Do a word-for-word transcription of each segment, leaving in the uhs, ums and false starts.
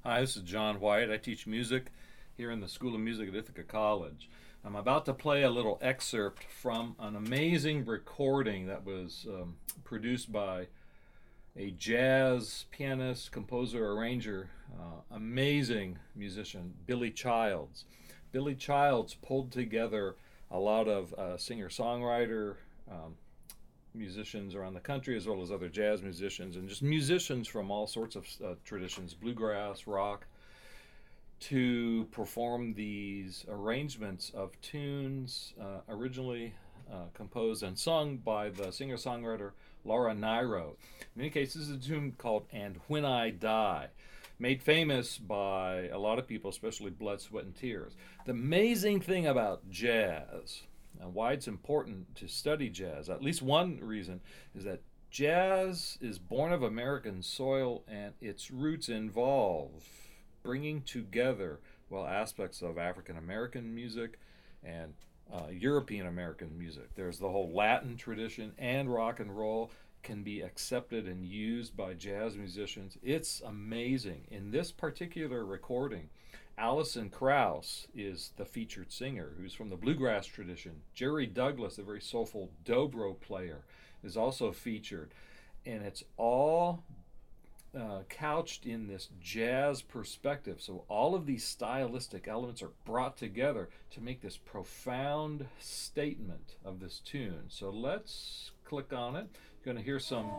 Hi, this is John White. I teach music here in the School of Music at Ithaca College. I'm about to play a little excerpt from an amazing recording that was um, produced by a jazz pianist, composer, arranger, uh, amazing musician, Billy Childs. Billy Childs pulled together a lot of uh, singer-songwriter um, musicians around the country, as well as other jazz musicians, and just musicians from all sorts of uh, traditions, bluegrass, rock, to perform these arrangements of tunes uh, originally uh, composed and sung by the singer-songwriter Laura Nyro. In many cases, it's a tune called "And When I Die," made famous by a lot of people, especially Blood, Sweat, and Tears. The amazing thing about jazz, and why it's important to study jazz, at least one reason, is that jazz is born of American soil and its roots involve bringing together, well, aspects of African American music and uh, European American music. There's the whole Latin tradition, and rock and roll can be accepted and used by jazz musicians. It's amazing. In this particular recording, Alison Krauss is the featured singer, who's from the bluegrass tradition. Jerry Douglas, a very soulful dobro player, is also featured. And it's all uh, couched in this jazz perspective. So all of these stylistic elements are brought together to make this profound statement of this tune. So let's click on it. You're going to hear some,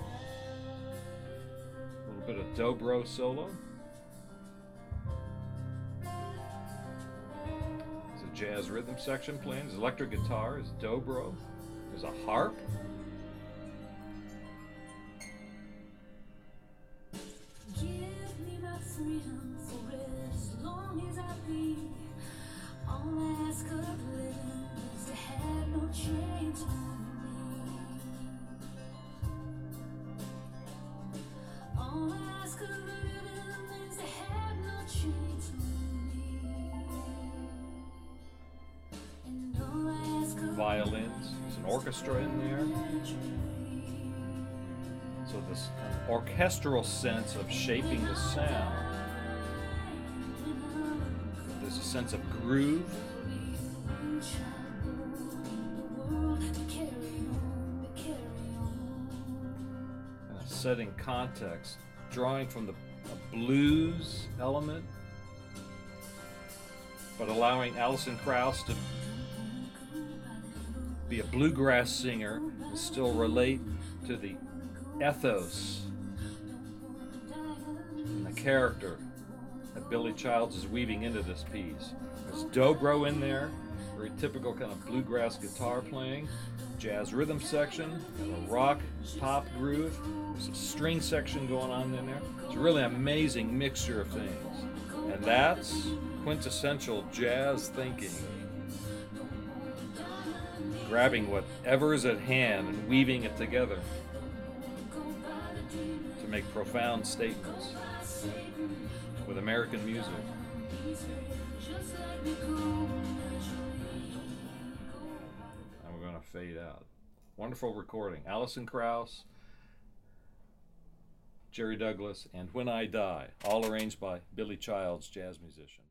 a little bit of dobro solo. Jazz rhythm section playing. There's electric guitar, there's dobro, there's a harp. Give me my freedom for as long as I be. All I ask of living is to have no chains on me. All I ask of living is to have no chains on me. Violins, there's an orchestra in there. So this kind of orchestral sense of shaping the sound. There's a sense of groove. And a setting context, drawing from the blues element, but allowing Alison Krauss to be a bluegrass singer and still relate to the ethos and the character that Billy Childs is weaving into this piece. There's dobro in there, very typical kind of bluegrass guitar playing, jazz rhythm section, and a rock pop groove. There's a string section going on in there. It's a really amazing mixture of things. And that's quintessential jazz thinking. Grabbing whatever is at hand and weaving it together to make profound statements with American music. And we're going to fade out. Wonderful recording. Alison Krauss, Jerry Douglas, and When I Die, all arranged by Billy Childs, jazz musician.